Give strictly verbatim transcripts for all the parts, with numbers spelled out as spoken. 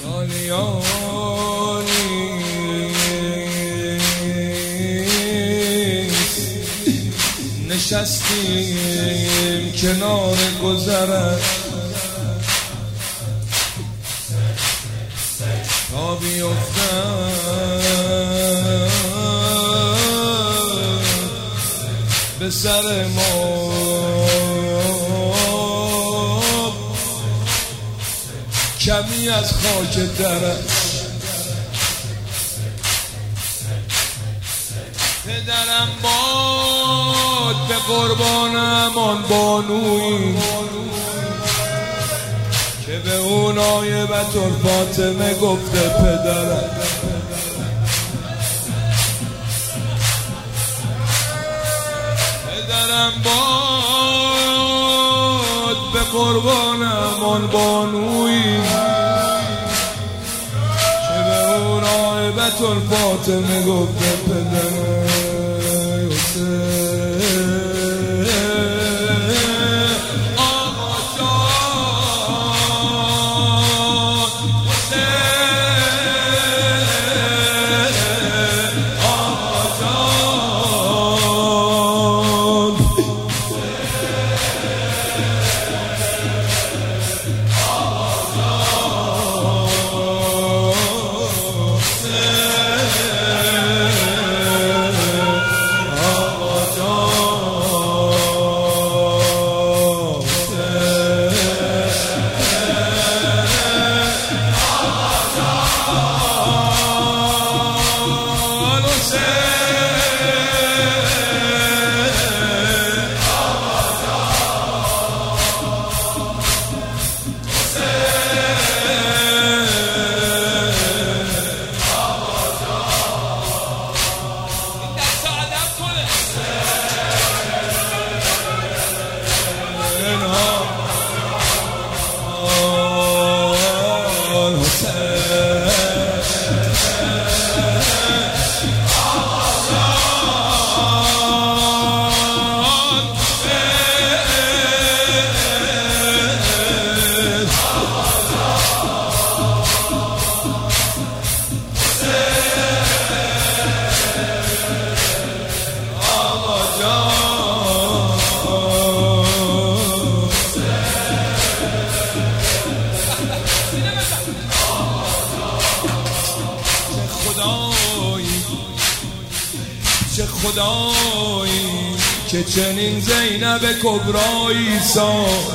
نشستیم کنار گذرت تا بیفتم به سر ما کمی از خاک درت. پدرم باد به قربانم آن بانویی که به اون عایبت الفاطمه گفته پدرم. پدرم باد به قربانم آن بانویی که به اون عایبت الفاطمه گفته پدرم. چه خدایی که چنین زینب کبرایی ساخت.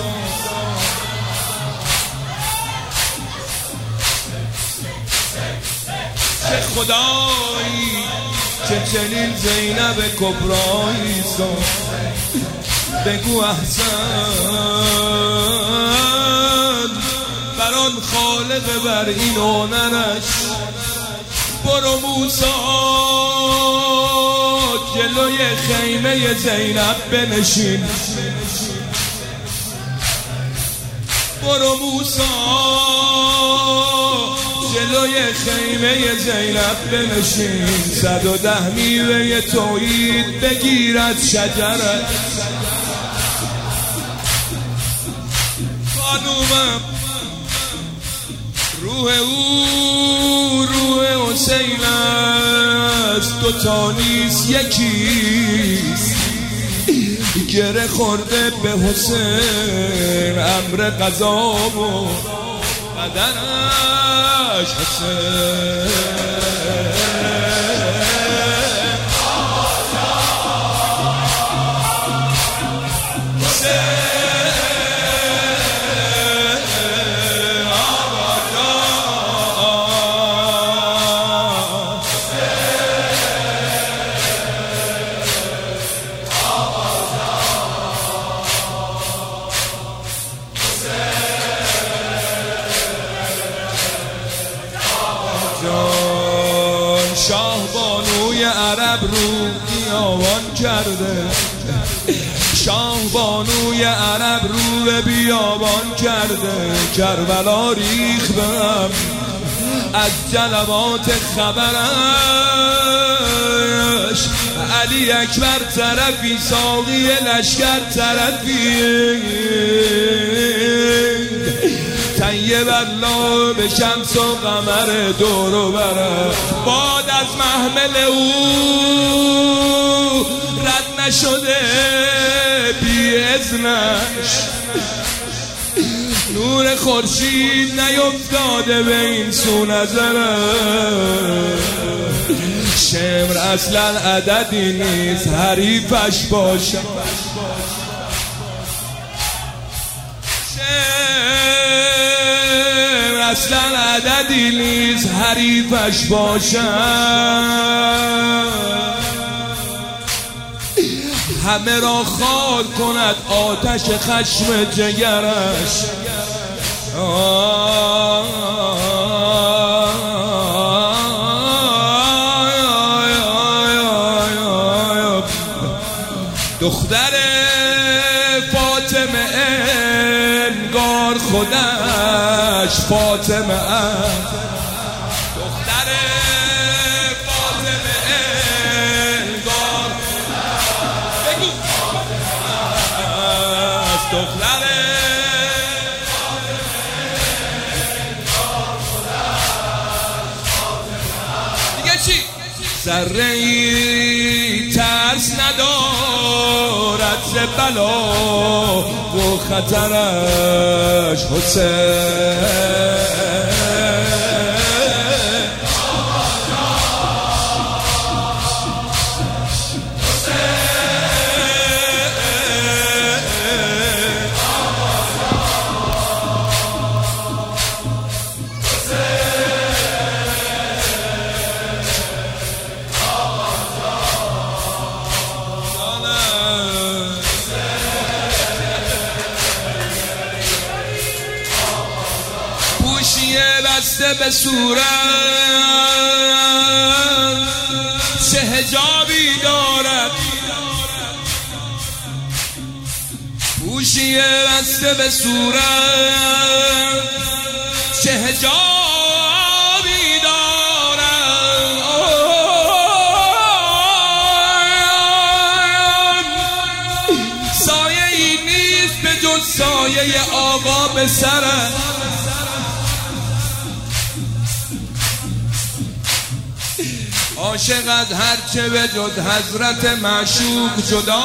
چه خدایی که چنین زینب کبرایی ساخت. بگو احسن بر آن خالق بر این هنرش. برو موسی جلوی خیمه زینب بنشین. برو موسی جلوی خیمه زینب بنشین. صد و ده میوه توحید بگیرد شجرت. خانومم روح او روح حسین است، دوتا نیست یکیست. گره خورده به حسین امر قضا و قدرش حسین. شاه بانوی عرب رو بیابان کرده. شاه بانوی عرب رو به بیابان کرده. کربلا ریخ بهم از جلوات خبرش. علی اکبر طرفی ساقی لشکر طرفی. طیب الله به شمس و قمر دور و بره. باد از محمل او رد نشده بی اذنش، نور خورشید نیفتاده به این سو نظره. شمر اصلا عددی نیست حریفش باشه، شمر اصلا عددی نیست حریفش باشه. همه را خال کند آتش خشم جگرش. دختر فاطمه انگار خودش فاطمه است، دختر فاطمه انگار بگو است، دختر دیگه چی؟ ذره‌ای ترس ندارد ز بلا و خطرش حسین. بسته به صورت چه حجابی دارد، پوشی بسته به صورت چه حجابی دارد. سایه ای نیست به جز سایه آقا به سرت. عاشقت هرچه به جز حضرت معشوق جدا،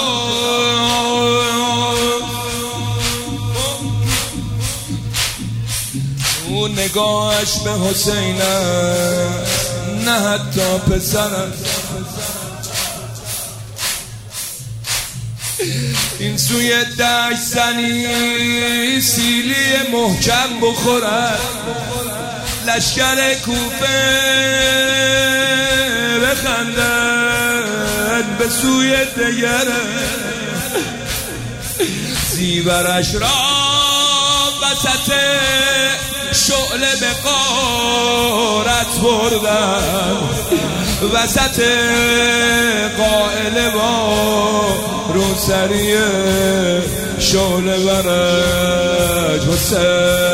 او نگاهش به حسین نه حتی پسرت. این سوی دشت زنی سیلی محکم بخورد، لشکر کوفه بخندد به سوی دگره. زیورش را وسط شعله به غارت بردن، وسط قائله با روسری شعله برش حسین.